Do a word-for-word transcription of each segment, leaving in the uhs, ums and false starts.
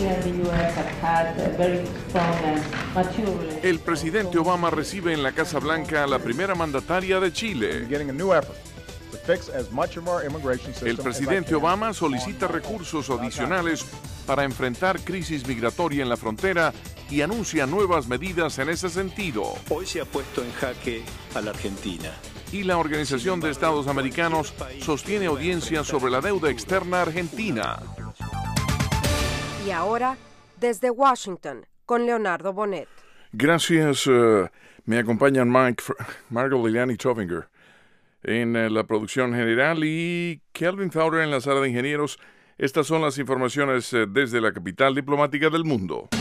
El presidente Obama recibe en la Casa Blanca a la primera mandataria de Chile. El presidente Obama solicita recursos adicionales para enfrentar crisis migratoria en la frontera y anuncia nuevas medidas en ese sentido. Hoy se ha puesto en jaque a la Argentina. Y la Organización de Estados Americanos sostiene audiencia sobre la deuda externa argentina. Y ahora, desde Washington, con Leonardo Bonet. Gracias. Uh, me acompañan Mike, Margot Liliani Trovinger en uh, la producción general y Kelvin Fowler en la sala de ingenieros. Estas son las informaciones uh, desde la capital diplomática del mundo.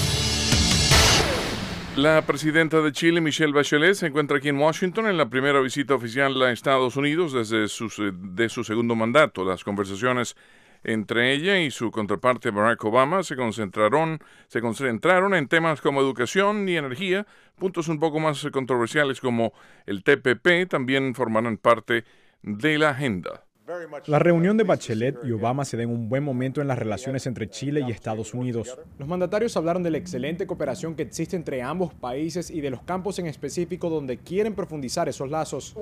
La presidenta de Chile, Michelle Bachelet, se encuentra aquí en Washington en la primera visita oficial a Estados Unidos desde su, de su segundo mandato. Las conversaciones entre ella y su contraparte Barack Obama se concentraron, se concentraron en temas como educación y energía. Puntos un poco más controversiales como el T P P también formarán parte de la agenda. La reunión de Bachelet y Obama se da en un buen momento en las relaciones entre Chile y Estados Unidos. Los mandatarios hablaron de la excelente cooperación que existe entre ambos países y de los campos en específico donde quieren profundizar esos lazos.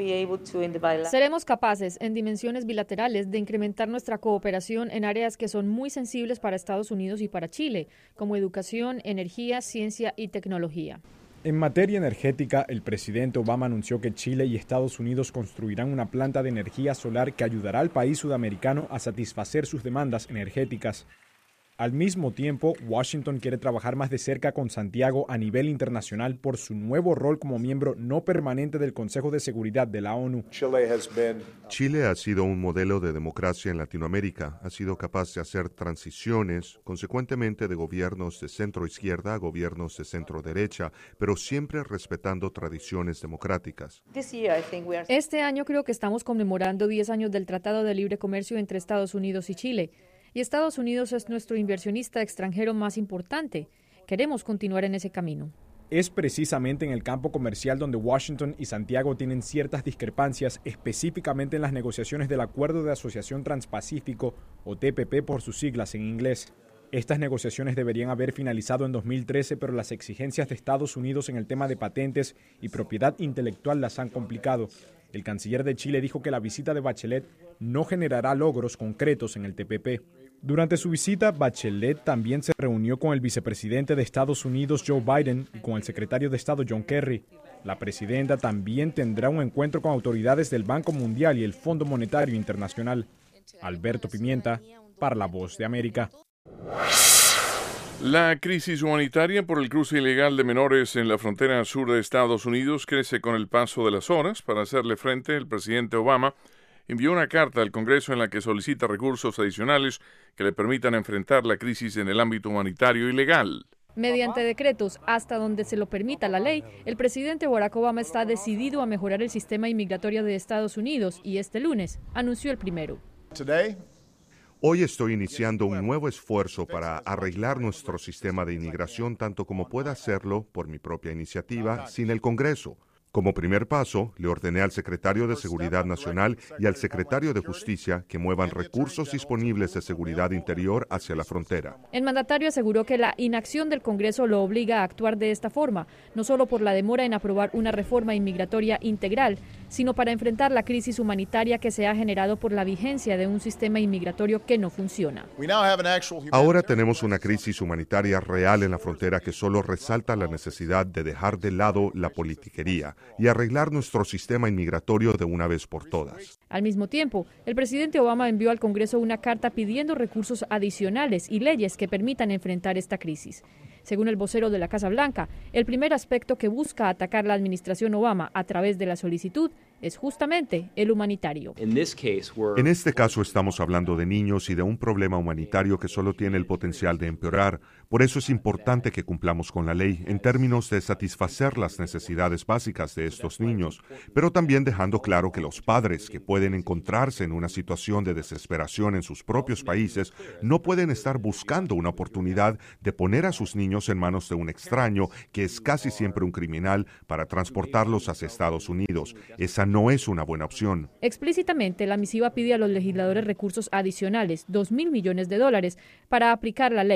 Seremos capaces, en dimensiones bilaterales, de incrementar nuestra cooperación en áreas que son muy sensibles para Estados Unidos y para Chile, como educación, energía, ciencia y tecnología. En materia energética, el presidente Obama anunció que Chile y Estados Unidos construirán una planta de energía solar que ayudará al país sudamericano a satisfacer sus demandas energéticas. Al mismo tiempo, Washington quiere trabajar más de cerca con Santiago a nivel internacional por su nuevo rol como miembro no permanente del Consejo de Seguridad de la ONU. Chile ha sido un modelo de democracia en Latinoamérica. Ha sido capaz de hacer transiciones, consecuentemente de gobiernos de centro-izquierda a gobiernos de centro-derecha, pero siempre respetando tradiciones democráticas. Este año creo que estamos conmemorando diez años del Tratado de Libre Comercio entre Estados Unidos y Chile. Y Estados Unidos es nuestro inversionista extranjero más importante. Queremos continuar en ese camino. Es precisamente en el campo comercial donde Washington y Santiago tienen ciertas discrepancias, específicamente en las negociaciones del Acuerdo de Asociación Transpacífico, o T P P por sus siglas en inglés. Estas negociaciones deberían haber finalizado en dos mil trece, pero las exigencias de Estados Unidos en el tema de patentes y propiedad intelectual las han complicado. El canciller de Chile dijo que la visita de Bachelet no generará logros concretos en el T P P. Durante su visita, Bachelet también se reunió con el vicepresidente de Estados Unidos, Joe Biden, y con el secretario de Estado, John Kerry. La presidenta también tendrá un encuentro con autoridades del Banco Mundial y el Fondo Monetario Internacional. Alberto Pimienta, para La Voz de América. La crisis humanitaria por el cruce ilegal de menores en la frontera sur de Estados Unidos crece con el paso de las horas. Para hacerle frente, el presidente Obama envió una carta al Congreso en la que solicita recursos adicionales que le permitan enfrentar la crisis en el ámbito humanitario y legal. Mediante decretos, hasta donde se lo permita la ley, el presidente Barack Obama está decidido a mejorar el sistema inmigratorio de Estados Unidos y este lunes anunció el primero. Hoy estoy iniciando un nuevo esfuerzo para arreglar nuestro sistema de inmigración tanto como pueda hacerlo por mi propia iniciativa sin el Congreso. Como primer paso, le ordené al secretario de Seguridad Nacional y al secretario de Justicia que muevan recursos disponibles de seguridad interior hacia la frontera. El mandatario aseguró que la inacción del Congreso lo obliga a actuar de esta forma, no solo por la demora en aprobar una reforma inmigratoria integral, sino para enfrentar la crisis humanitaria que se ha generado por la vigencia de un sistema inmigratorio que no funciona. Ahora tenemos una crisis humanitaria real en la frontera que solo resalta la necesidad de dejar de lado la politiquería y arreglar nuestro sistema inmigratorio de una vez por todas. Al mismo tiempo, el presidente Obama envió al Congreso una carta pidiendo recursos adicionales y leyes que permitan enfrentar esta crisis. Según el vocero de la Casa Blanca, el primer aspecto que busca atacar la administración Obama a través de la solicitud es justamente el humanitario. En este caso estamos hablando de niños y de un problema humanitario que solo tiene el potencial de empeorar. Por eso es importante que cumplamos con la ley en términos de satisfacer las necesidades básicas de estos niños, pero también dejando claro que los padres que pueden encontrarse en una situación de desesperación en sus propios países no pueden estar buscando una oportunidad de poner a sus niños en manos de un extraño que es casi siempre un criminal para transportarlos hacia Estados Unidos. Esa no es una buena opción. Explícitamente, la misiva pide a los legisladores recursos adicionales, dos mil millones de dólares, para aplicar la ley.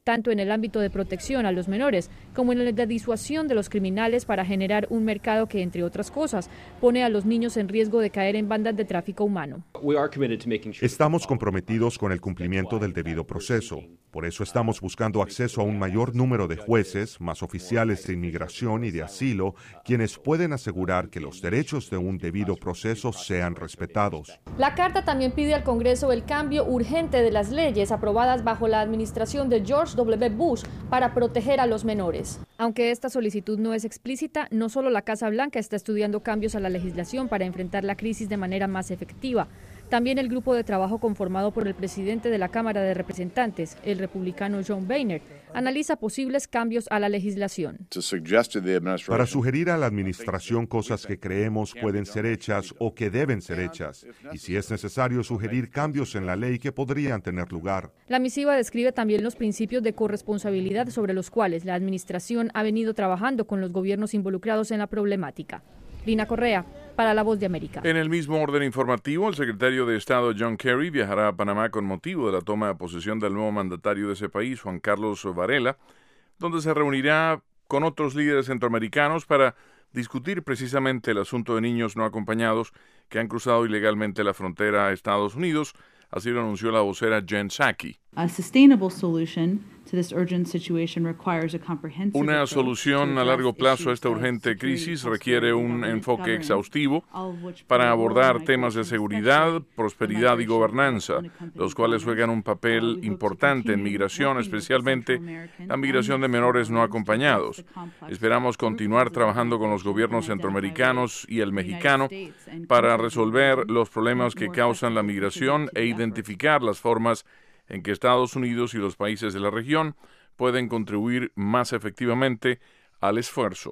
tanto en el ámbito de protección a los menores como en el de disuasión de los criminales para generar un mercado que, entre otras cosas, pone a los niños en riesgo de caer en bandas de tráfico humano. Estamos comprometidos con el cumplimiento del debido proceso. Por eso estamos buscando acceso a un mayor número de jueces, más oficiales de inmigración y de asilo, quienes pueden asegurar que los derechos de un debido proceso sean respetados. La carta también pide al Congreso el cambio urgente de las leyes aprobadas bajo la administración de George W. Bush para proteger a los menores. Aunque esta solicitud no es explícita, no solo la Casa Blanca está estudiando cambios a la legislación para enfrentar la crisis de manera más efectiva. También el grupo de trabajo conformado por el presidente de la Cámara de Representantes, el republicano John Boehner, analiza posibles cambios a la legislación. Para sugerir a la administración cosas que creemos pueden ser hechas o que deben ser hechas, y si es necesario sugerir cambios en la ley que podrían tener lugar. La misiva describe también los principios de corresponsabilidad sobre los cuales la administración ha venido trabajando con los gobiernos involucrados en la problemática. Lina Correa, para La Voz de América. En el mismo orden informativo, el secretario de Estado John Kerry viajará a Panamá con motivo de la toma de posesión del nuevo mandatario de ese país, Juan Carlos Varela, donde se reunirá con otros líderes centroamericanos para discutir precisamente el asunto de niños no acompañados que han cruzado ilegalmente la frontera a Estados Unidos. Así lo anunció la vocera Jen Psaki. Una solución a largo plazo a esta urgente crisis requiere un enfoque exhaustivo para abordar temas de seguridad, prosperidad y gobernanza, los cuales juegan un papel importante en migración, especialmente la migración de menores no acompañados. Esperamos continuar trabajando con los gobiernos centroamericanos y el mexicano para resolver los problemas que causan la migración e identificar las formas en que Estados Unidos y los países de la región pueden contribuir más efectivamente al esfuerzo.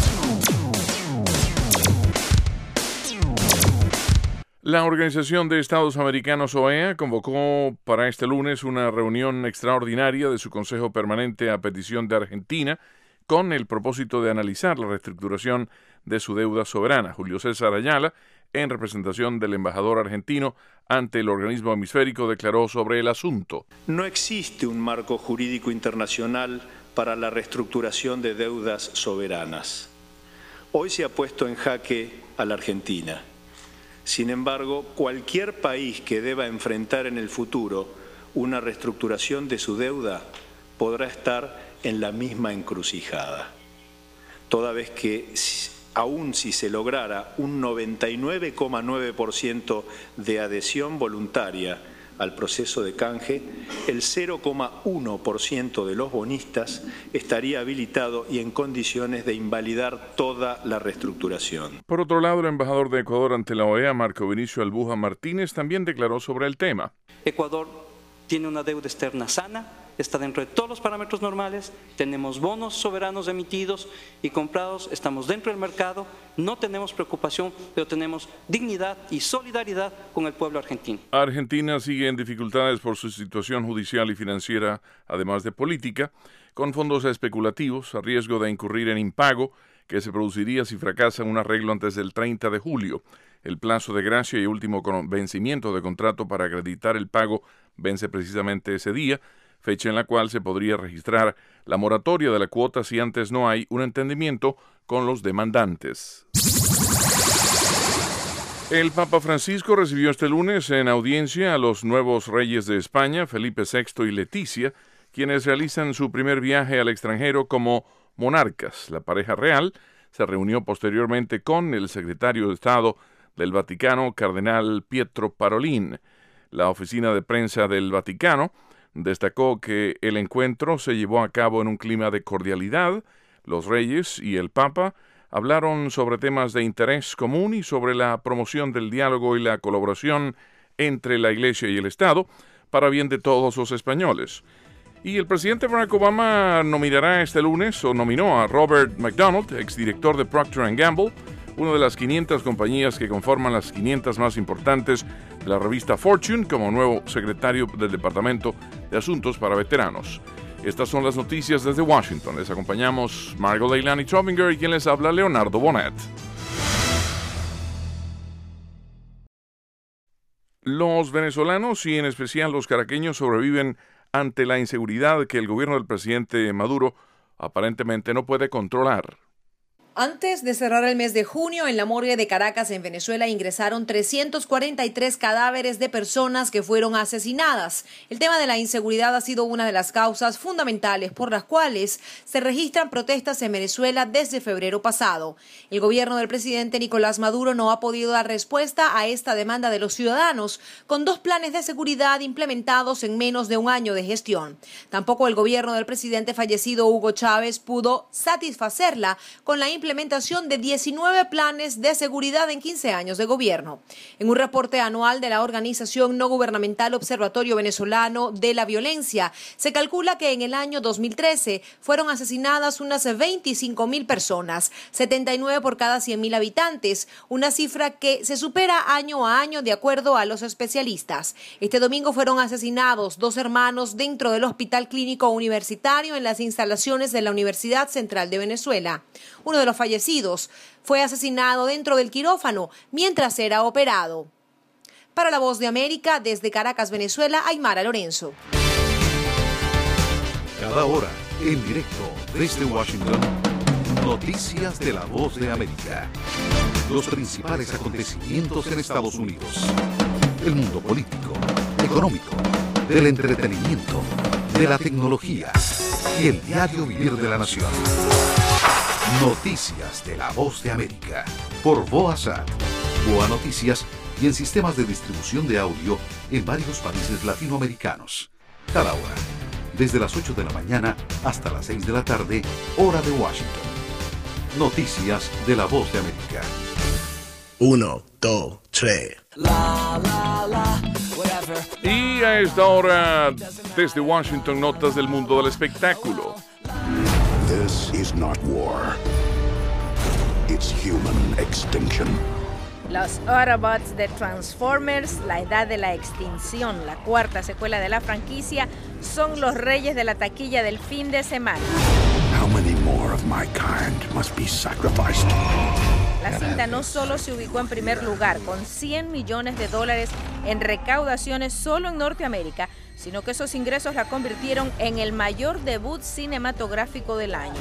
La Organización de Estados Americanos, O E A, convocó para este lunes una reunión extraordinaria de su Consejo Permanente a petición de Argentina con el propósito de analizar la reestructuración de su deuda soberana. Julio César Ayala, en representación del embajador argentino ante el organismo hemisférico, declaró sobre el asunto. No existe un marco jurídico internacional para la reestructuración de deudas soberanas. Hoy se ha puesto en jaque a la Argentina. Sin embargo, cualquier país que deba enfrentar en el futuro una reestructuración de su deuda podrá estar en la misma encrucijada, toda vez que aun si se lograra un noventa y nueve coma nueve por ciento de adhesión voluntaria al proceso de canje, el cero coma uno por ciento de los bonistas estaría habilitado y en condiciones de invalidar toda la reestructuración. Por otro lado, el embajador de Ecuador ante la O E A, Marco Vinicio Albuja Martínez, también declaró sobre el tema. Ecuador tiene una deuda externa sana, está dentro de todos los parámetros normales, tenemos bonos soberanos emitidos y comprados, estamos dentro del mercado, no tenemos preocupación, pero tenemos dignidad y solidaridad con el pueblo argentino. Argentina sigue en dificultades por su situación judicial y financiera, además de política, con fondos especulativos, a riesgo de incurrir en impago, que se produciría si fracasa un arreglo antes del treinta de julio. El plazo de gracia y último vencimiento de contrato para acreditar el pago vence precisamente ese día, fecha en la cual se podría registrar la moratoria de la cuota si antes no hay un entendimiento con los demandantes. El Papa Francisco recibió este lunes en audiencia a los nuevos reyes de España, Felipe sexto y Leticia, quienes realizan su primer viaje al extranjero como monarcas. La pareja real se reunió posteriormente con el secretario de Estado del Vaticano, cardenal Pietro Parolin. La oficina de prensa del Vaticano destacó que el encuentro se llevó a cabo en un clima de cordialidad. Los reyes y el Papa hablaron sobre temas de interés común y sobre la promoción del diálogo y la colaboración entre la Iglesia y el Estado para bien de todos los españoles. Y el presidente Barack Obama nominará este lunes, o nominó a Robert McDonald, exdirector de Procter and Gamble, una de las quinientas compañías que conforman las quinientas más importantes de la revista Fortune, como nuevo secretario del Departamento de Asuntos para Veteranos. Estas son las noticias desde Washington. Les acompañamos Margot Leilani Trovinger y quien les habla, Leonardo Bonet. Los venezolanos y en especial los caraqueños sobreviven ante la inseguridad que el gobierno del presidente Maduro aparentemente no puede controlar. Antes de cerrar el mes de junio, en la morgue de Caracas, en Venezuela, ingresaron trescientos cuarenta y tres cadáveres de personas que fueron asesinadas. El tema de la inseguridad ha sido una de las causas fundamentales por las cuales se registran protestas en Venezuela desde febrero pasado. El gobierno del presidente Nicolás Maduro no ha podido dar respuesta a esta demanda de los ciudadanos, con dos planes de seguridad implementados en menos de un año de gestión. Tampoco el gobierno del presidente fallecido Hugo Chávez pudo satisfacerla con la implementación implementación de diecinueve planes de seguridad en quince años de gobierno. En un reporte anual de la organización no gubernamental Observatorio Venezolano de la Violencia, se calcula que en el año dos mil trece fueron asesinadas unas veinticinco mil personas, setenta y nueve por cada cien mil habitantes, una cifra que se supera año a año de acuerdo a los especialistas. Este domingo fueron asesinados dos hermanos dentro del Hospital Clínico Universitario en las instalaciones de la Universidad Central de Venezuela. Uno de los fallecidos fue asesinado dentro del quirófano mientras era operado. Para La Voz de América, desde Caracas, Venezuela, Aymara Lorenzo. Cada hora, en directo desde Washington, noticias de La Voz de América. Los principales acontecimientos en Estados Unidos. El mundo político, económico, del entretenimiento, de la tecnología y el diario vivir de la nación. Noticias de La Voz de América, por Voasat, Boa Noticias y en sistemas de distribución de audio en varios países latinoamericanos. Cada hora, desde las ocho de la mañana hasta las seis de la tarde, hora de Washington. Noticias de La Voz de América. Uno, dos, tres. La, la, la, whatever. Y a esta hora, desde Washington, notas del mundo del espectáculo. This is not war. It's human extinction. Los Autobots de Transformers, la edad de la extinción, la cuarta secuela de la franquicia, son los reyes de la taquilla del fin de semana. How many more of my kind must be sacrificed? La cinta no solo se ubicó en primer lugar con cien millones de dólares en recaudaciones solo en Norteamérica, sino que esos ingresos la convirtieron en el mayor debut cinematográfico del año.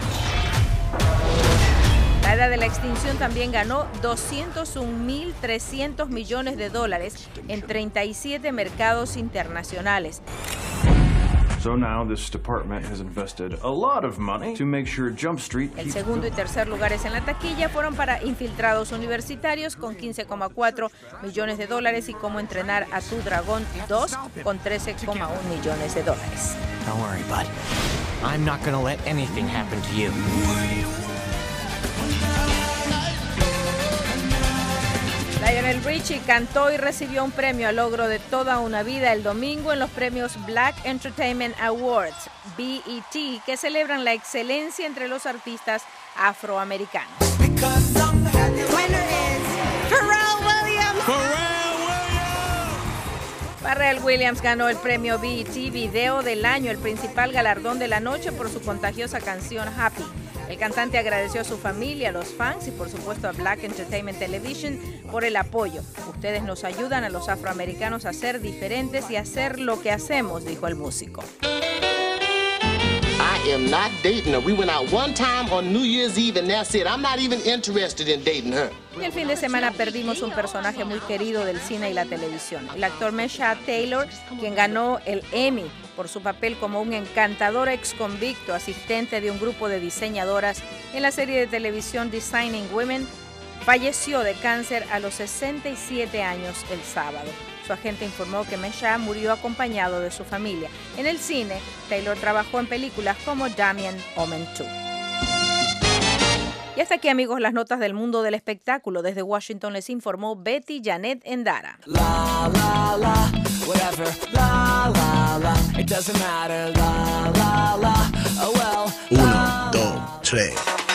La edad de la extinción también ganó doscientos un mil trescientos millones de dólares en treinta y siete mercados internacionales. So now this department has invested a lot of money to make sure Jump Street. El segundo y tercer lugares en la taquilla fueron para Infiltrados Universitarios con quince coma cuatro millones de dólares y Cómo entrenar a tu dragón dos con trece coma uno millones de dólares. Don't worry, bud. I'm not gonna let anything happen to you. Lionel Richie cantó y recibió un premio al logro de toda una vida el domingo en los premios Black Entertainment Awards, B E T, que celebran la excelencia entre los artistas afroamericanos. Pharrell Williams ganó el premio B E T Video del Año, el principal galardón de la noche, por su contagiosa canción Happy. El cantante agradeció a su familia, a los fans y por supuesto a Black Entertainment Television por el apoyo. Ustedes nos ayudan a los afroamericanos a ser diferentes y a hacer lo que hacemos, dijo el músico. I am not dating her. We went out one time on New Year's Eve and that's it. I'm not even interested in dating her. Y el fin de semana perdimos un personaje muy querido del cine y la televisión, el actor Meshach Taylor, quien ganó el Emmy por su papel como un encantador ex convicto, asistente de un grupo de diseñadoras en la serie de televisión Designing Women. Falleció de cáncer a los sesenta y siete años el sábado. Su agente informó que Meshach murió acompañado de su familia. En el cine, Taylor trabajó en películas como Damien Omen dos. Y hasta aquí, amigos, las notas del mundo del espectáculo. Desde Washington les informó Betty Janet Endara. La, la, la, whatever. La, la, la, it doesn't matter. La, la, la, oh well. Uno, dos, tres.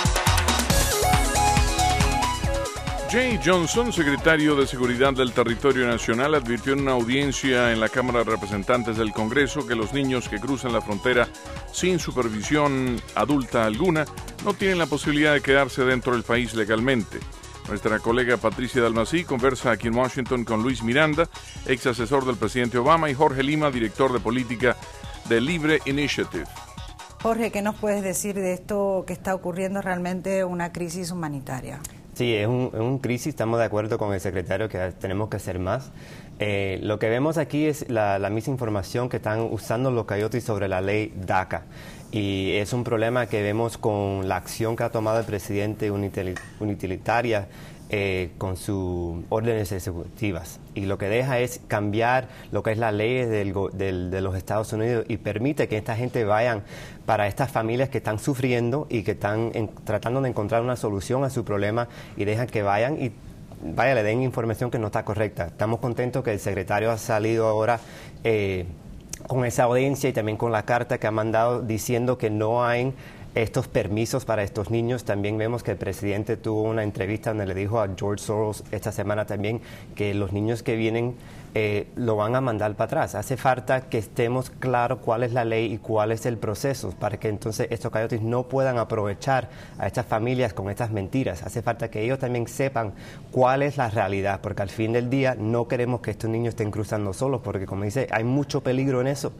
Jay Johnson, secretario de Seguridad del Territorio Nacional, advirtió en una audiencia en la Cámara de Representantes del Congreso que los niños que cruzan la frontera sin supervisión adulta alguna no tienen la posibilidad de quedarse dentro del país legalmente. Nuestra colega Patricia Dalmací conversa aquí en Washington con Luis Miranda, ex asesor del presidente Obama, y Jorge Lima, director de política de Libre Initiative. Jorge, ¿qué nos puedes decir de esto que está ocurriendo, realmente una crisis humanitaria? Sí, es un, es un crisis, estamos de acuerdo con el secretario que tenemos que hacer más. Eh, lo que vemos aquí es la, la misma información que están usando los coyotes sobre la ley DACA. Y es un problema que vemos con la acción que ha tomado el presidente utilitaria eh, con sus órdenes ejecutivas. Y lo que deja es cambiar lo que es la ley del, del, de los Estados Unidos y permite que esta gente vayan para estas familias que están sufriendo y que están en, tratando de encontrar una solución a su problema, y dejan que vayan y vaya, le den información que no está correcta. Estamos contentos que el secretario ha salido ahora eh, con esa audiencia y también con la carta que ha mandado diciendo que no hay estos permisos para estos niños. También vemos que el presidente tuvo una entrevista donde le dijo a George Soros esta semana también que los niños que vienen eh, lo van a mandar para atrás. Hace falta que estemos claros cuál es la ley y cuál es el proceso para que entonces estos coyotes no puedan aprovechar a estas familias con estas mentiras. Hace falta que ellos también sepan cuál es la realidad, porque al fin del día no queremos que estos niños estén cruzando solos, porque como dice, hay mucho peligro en eso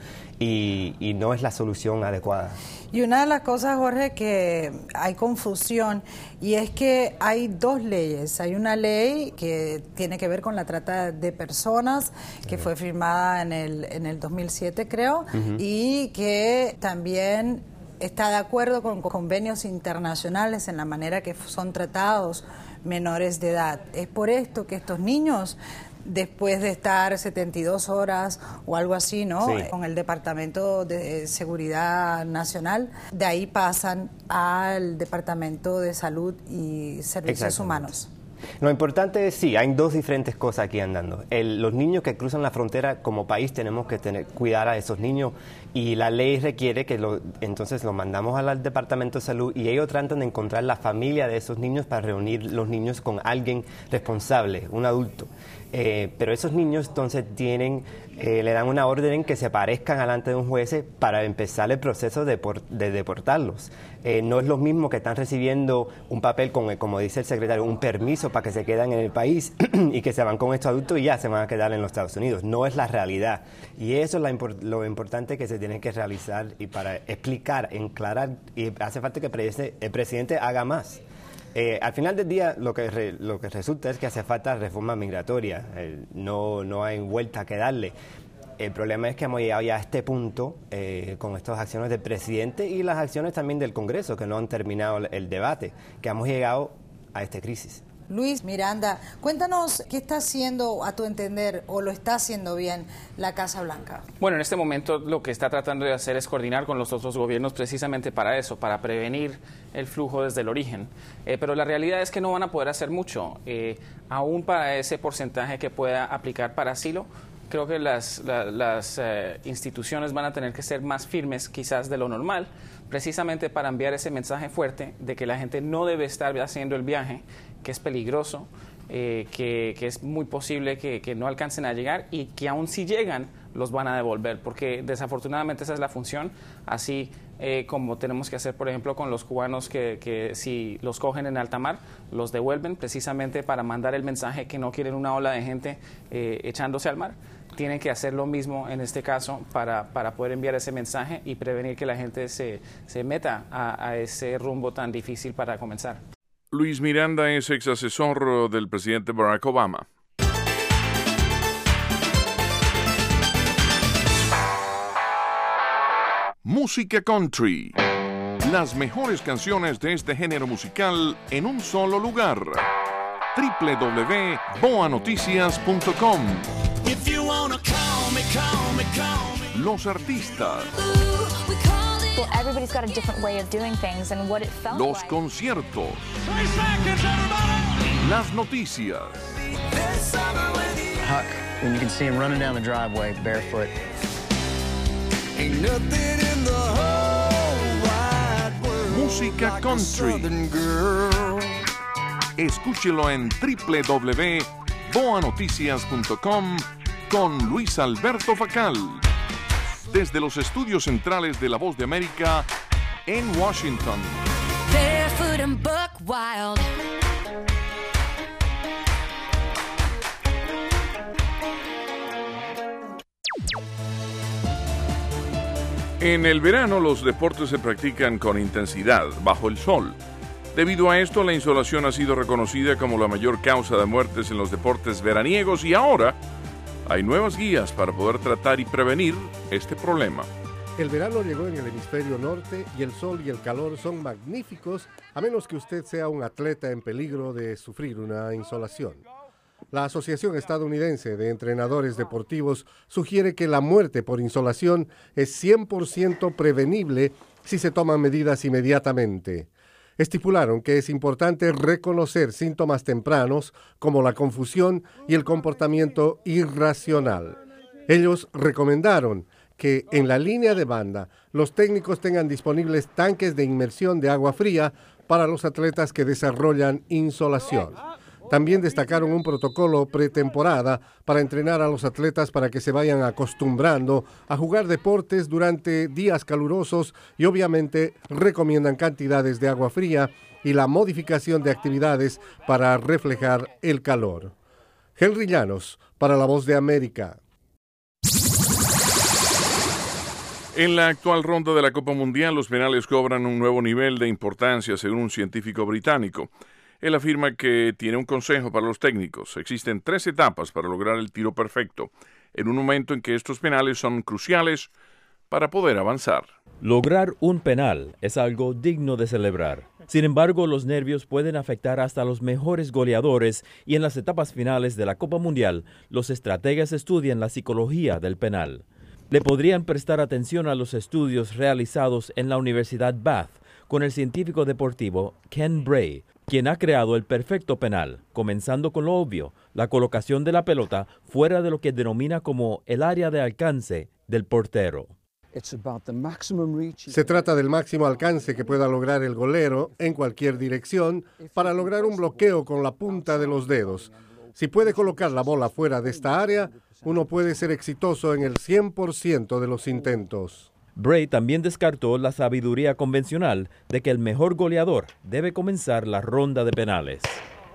y, y no es la solución adecuada. Y una de las cosas, Jorge, que hay confusión, y es que hay dos leyes. Hay una ley que tiene que ver con la trata de personas, que fue firmada en el, en el dos mil siete, creo, uh-huh. y que también está de acuerdo con convenios internacionales en la manera que son tratados menores de edad. Es por esto que estos niños, después de estar setenta y dos horas o algo así, ¿no? Sí. Con el Departamento de Seguridad Nacional, de ahí pasan al Departamento de Salud y Servicios Humanos. Lo importante es, sí, hay dos diferentes cosas aquí andando. El, los niños que cruzan la frontera, como país tenemos que tener, cuidar a esos niños, y la ley requiere que lo, entonces los mandamos al Departamento de Salud y ellos tratan de encontrar la familia de esos niños para reunir los niños con alguien responsable, un adulto. Eh, pero esos niños entonces tienen, eh, le dan una orden que se parezcan delante de un juez para empezar el proceso de, por, de deportarlos. Eh, no es lo mismo que están recibiendo un papel, con, como dice el secretario, un permiso para que se queden en el país y que se van con estos adultos y ya se van a quedar en los Estados Unidos. No es la realidad. Y eso es la, lo importante que se tiene que realizar y para explicar, aclarar, y hace falta que el presidente haga más. Eh, al final del día lo que, re, lo que resulta es que hace falta reforma migratoria, eh, no, no hay vuelta que darle. El problema es que hemos llegado ya a este punto eh, con estas acciones del presidente y las acciones también del Congreso, que no han terminado el, el debate, que hemos llegado a esta crisis. Luis Miranda, cuéntanos qué está haciendo, a tu entender, o lo está haciendo bien la Casa Blanca. Bueno, en este momento lo que está tratando de hacer es coordinar con los otros gobiernos precisamente para eso, para prevenir el flujo desde el origen. Eh, pero la realidad es que no van a poder hacer mucho, eh, aún para ese porcentaje que pueda aplicar para asilo. Creo que las, la, las eh, instituciones van a tener que ser más firmes quizás de lo normal, precisamente para enviar ese mensaje fuerte de que la gente no debe estar haciendo el viaje, que es peligroso, eh, que, que es muy posible que, que no alcancen a llegar y que aún si llegan los van a devolver, porque desafortunadamente esa es la función, así eh, como tenemos que hacer, por ejemplo, con los cubanos que, que si los cogen en alta mar, los devuelven precisamente para mandar el mensaje que no quieren una ola de gente eh, echándose al mar. Tienen que hacer lo mismo en este caso para, para poder enviar ese mensaje y prevenir que la gente se, se meta a, a ese rumbo tan difícil para comenzar. Luis Miranda es ex asesor del presidente Barack Obama. Música country. Las mejores canciones de este género musical en un solo lugar. doble u doble u doble u punto boa noticias punto com. Los artistas. Well, everybody's got a different way of doing things and what it felt Los like. conciertos. Las noticias. Huck, when you can see him running down the driveway barefoot. Ain't nothing in the whole wide world. Música like country. Escúchelo en doble u doble u doble u punto boa noticias punto com con Luis Alberto Facal. Desde los estudios centrales de La Voz de América en Washington. Barefoot and buck wild. En el verano los deportes se practican con intensidad, bajo el sol. Debido a esto, la insolación ha sido reconocida como la mayor causa de muertes en los deportes veraniegos y ahora hay nuevas guías para poder tratar y prevenir este problema. El verano llegó en el hemisferio norte y el sol y el calor son magníficos a menos que usted sea un atleta en peligro de sufrir una insolación. La Asociación Estadounidense de Entrenadores Deportivos sugiere que la muerte por insolación es cien por ciento prevenible si se toman medidas inmediatamente. Estipularon que es importante reconocer síntomas tempranos como la confusión y el comportamiento irracional. Ellos recomendaron que en la línea de banda los técnicos tengan disponibles tanques de inmersión de agua fría para los atletas que desarrollan insolación. También destacaron un protocolo pretemporada para entrenar a los atletas para que se vayan acostumbrando a jugar deportes durante días calurosos y obviamente recomiendan cantidades de agua fría y la modificación de actividades para reflejar el calor. Henry Llanos, para La Voz de América. En la actual ronda de la Copa Mundial, los penales cobran un nuevo nivel de importancia según un científico británico. Él afirma que tiene un consejo para los técnicos. Existen tres etapas para lograr el tiro perfecto, en un momento en que estos penales son cruciales para poder avanzar. Lograr un penal es algo digno de celebrar. Sin embargo, los nervios pueden afectar hasta a los mejores goleadores y en las etapas finales de la Copa Mundial, los estrategas estudian la psicología del penal. Le podrían prestar atención a los estudios realizados en la Universidad Bath con el científico deportivo Ken Bray, quien ha creado el perfecto penal, comenzando con lo obvio, la colocación de la pelota fuera de lo que denomina como el área de alcance del portero. Se trata del máximo alcance que pueda lograr el golero en cualquier dirección para lograr un bloqueo con la punta de los dedos. Si puede colocar la bola fuera de esta área, uno puede ser exitoso en el cien por ciento de los intentos. Bray también descartó la sabiduría convencional de que el mejor goleador debe comenzar la ronda de penales.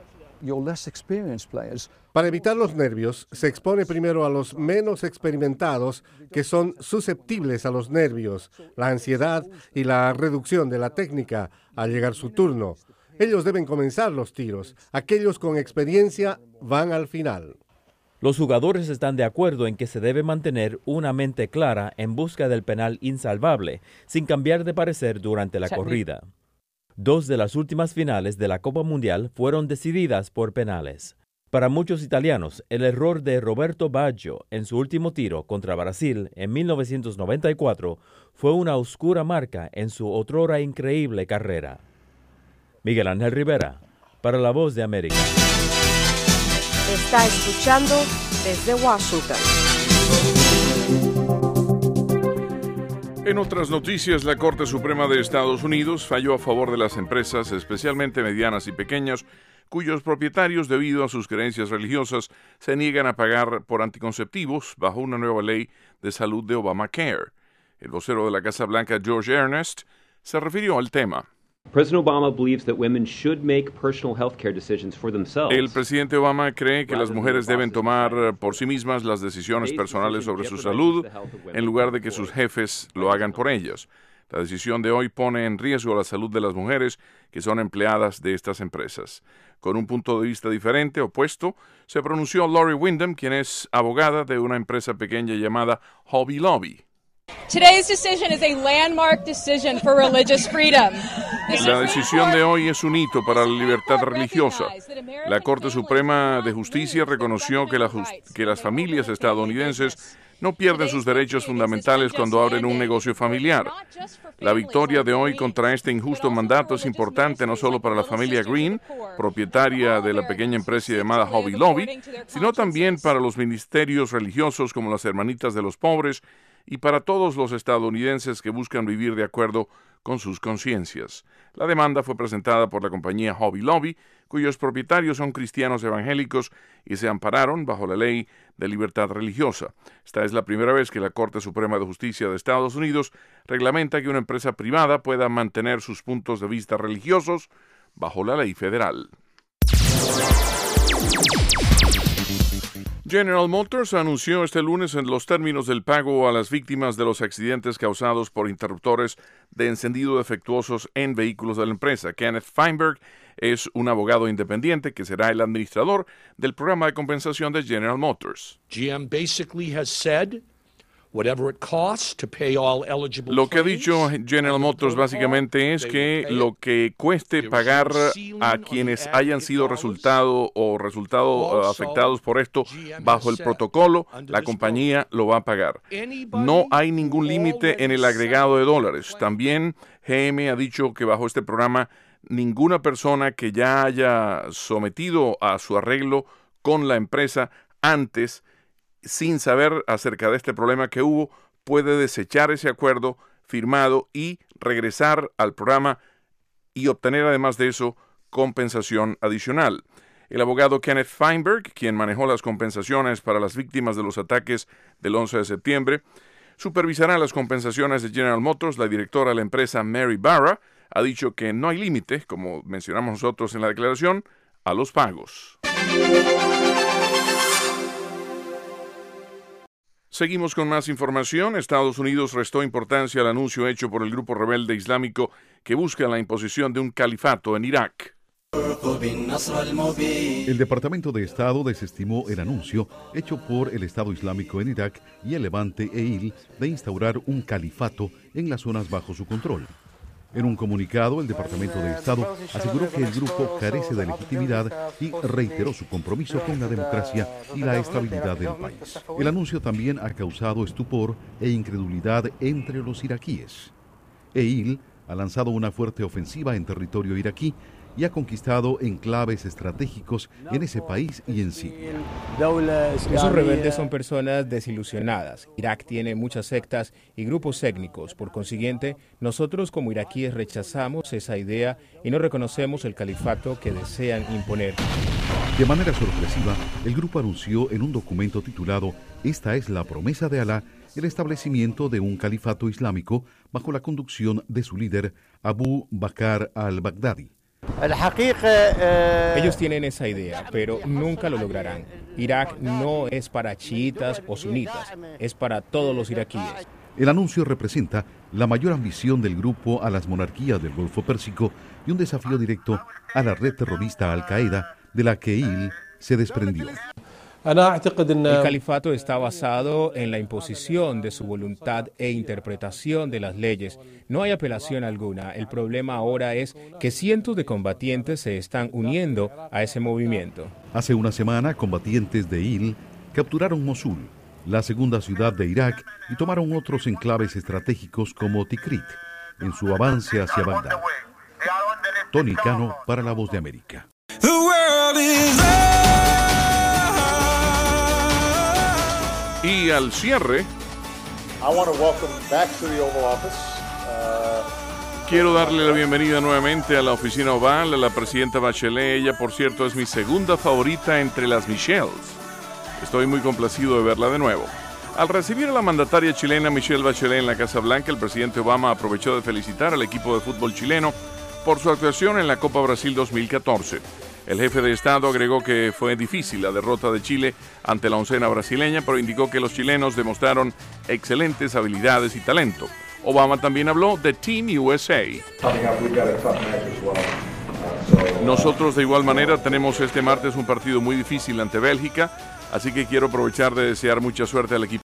Para evitar los nervios, se expone primero a los menos experimentados que son susceptibles a los nervios, la ansiedad y la reducción de la técnica al llegar su turno. Ellos deben comenzar los tiros. Aquellos con experiencia van al final. Los jugadores están de acuerdo en que se debe mantener una mente clara en busca del penal insalvable, sin cambiar de parecer durante la corrida. Dos de las últimas finales de la Copa Mundial fueron decididas por penales. Para muchos italianos, el error de Roberto Baggio en su último tiro contra Brasil en mil novecientos noventa y cuatro fue una oscura marca en su otrora increíble carrera. Miguel Ángel Rivera, para La Voz de América. Está escuchando desde Washington. En otras noticias, la Corte Suprema de Estados Unidos falló a favor de las empresas, especialmente medianas y pequeñas, cuyos propietarios, debido a sus creencias religiosas, se niegan a pagar por anticonceptivos bajo una nueva ley de salud de Obamacare. El vocero de la Casa Blanca, George Ernest, se refirió al tema. President Obama believes that women should make personal health care decisions for themselves. El presidente Obama cree que las mujeres deben tomar por sí mismas las decisiones personales sobre su salud en lugar de que sus jefes lo hagan por ellas. La decisión de hoy pone en riesgo la salud de las mujeres que son empleadas de estas empresas. Con un punto de vista diferente, opuesto, se pronunció Lori Windham, quien es abogada de una empresa pequeña llamada Hobby Lobby. Today's decision is a landmark decision for religious freedom. La decisión de hoy es un hito para la libertad religiosa. La Corte Suprema de Justicia reconoció que, la just- que las familias estadounidenses no pierden sus derechos fundamentales cuando abren un negocio familiar. La victoria de hoy contra este injusto mandato es importante no solo para la familia Green, propietaria de la pequeña empresa llamada Hobby Lobby, sino también para los ministerios religiosos como las Hermanitas de los Pobres y para todos los estadounidenses que buscan vivir de acuerdo con sus conciencias. La demanda fue presentada por la compañía Hobby Lobby, cuyos propietarios son cristianos evangélicos y se ampararon bajo la ley de libertad religiosa. Esta es la primera vez que la Corte Suprema de Justicia de Estados Unidos reglamenta que una empresa privada pueda mantener sus puntos de vista religiosos bajo la ley federal. General Motors anunció este lunes en los términos del pago a las víctimas de los accidentes causados por interruptores de encendido defectuosos en vehículos de la empresa. Kenneth Feinberg es un abogado independiente que será el administrador del programa de compensación de General Motors. G M basically has said whatever it costs to pay all eligible Lo que ha dicho General Motors básicamente es que lo que cueste pagar a quienes hayan sido resultado o resultado uh, afectados por esto bajo el protocolo, la compañía lo va a pagar. No hay ningún límite en el agregado de dólares. También G M ha dicho que bajo este programa ninguna persona que ya haya sometido a su arreglo con la empresa antes, sin saber acerca de este problema que hubo, puede desechar ese acuerdo firmado y regresar al programa y obtener además de eso compensación adicional. El abogado Kenneth Feinberg, quien manejó las compensaciones para las víctimas de los ataques del once de septiembre, supervisará las compensaciones de General Motors. La directora de la empresa, Mary Barra, ha dicho que no hay límite, como mencionamos nosotros en la declaración, a los pagos. Seguimos con más información. Estados Unidos restó importancia al anuncio hecho por el grupo rebelde islámico que busca la imposición de un califato en Irak. El Departamento de Estado desestimó el anuncio hecho por el Estado Islámico en Irak y el Levante e I L de instaurar un califato en las zonas bajo su control. En un comunicado, el Departamento de Estado aseguró que el grupo carece de legitimidad y reiteró su compromiso con la democracia y la estabilidad del país. El anuncio también ha causado estupor e incredulidad entre los iraquíes. E I L ha lanzado una fuerte ofensiva en territorio iraquí y ha conquistado enclaves estratégicos en ese país y en Siria. Esos rebeldes son personas desilusionadas. Irak tiene muchas sectas y grupos étnicos. Por consiguiente, nosotros como iraquíes rechazamos esa idea y no reconocemos el califato que desean imponer. De manera sorpresiva, el grupo anunció en un documento titulado «Esta es la promesa de Alá», el establecimiento de un califato islámico bajo la conducción de su líder, Abu Bakr al-Baghdadi. Ellos tienen esa idea, pero nunca lo lograrán. Irak no es para chiitas o sunitas, es para todos los iraquíes. El anuncio representa la mayor ambición del grupo a las monarquías del Golfo Pérsico y un desafío directo a la red terrorista Al-Qaeda, de la que I L se desprendió. El califato está basado en la imposición de su voluntad e interpretación de las leyes. No hay apelación alguna. El problema ahora es que cientos de combatientes se están uniendo a ese movimiento. Hace una semana, combatientes de I L capturaron Mosul, la segunda ciudad de Irak, y tomaron otros enclaves estratégicos como Tikrit, en su avance hacia Bagdad. Tony Cano para La Voz de América. Y al cierre, quiero darle la bienvenida nuevamente a la oficina oval a la presidenta Bachelet. Ella, por cierto, es mi segunda favorita entre las Michelles. Estoy muy complacido de verla de nuevo. Al recibir a la mandataria chilena Michelle Bachelet en la Casa Blanca, el presidente Obama aprovechó de felicitar al equipo de fútbol chileno por su actuación en la Copa Brasil dos mil catorce. El jefe de Estado agregó que fue difícil la derrota de Chile ante la oncena brasileña, pero indicó que los chilenos demostraron excelentes habilidades y talento. Obama también habló de Team U S A. Nosotros de igual manera tenemos este martes un partido muy difícil ante Bélgica, así que quiero aprovechar de desear mucha suerte al equipo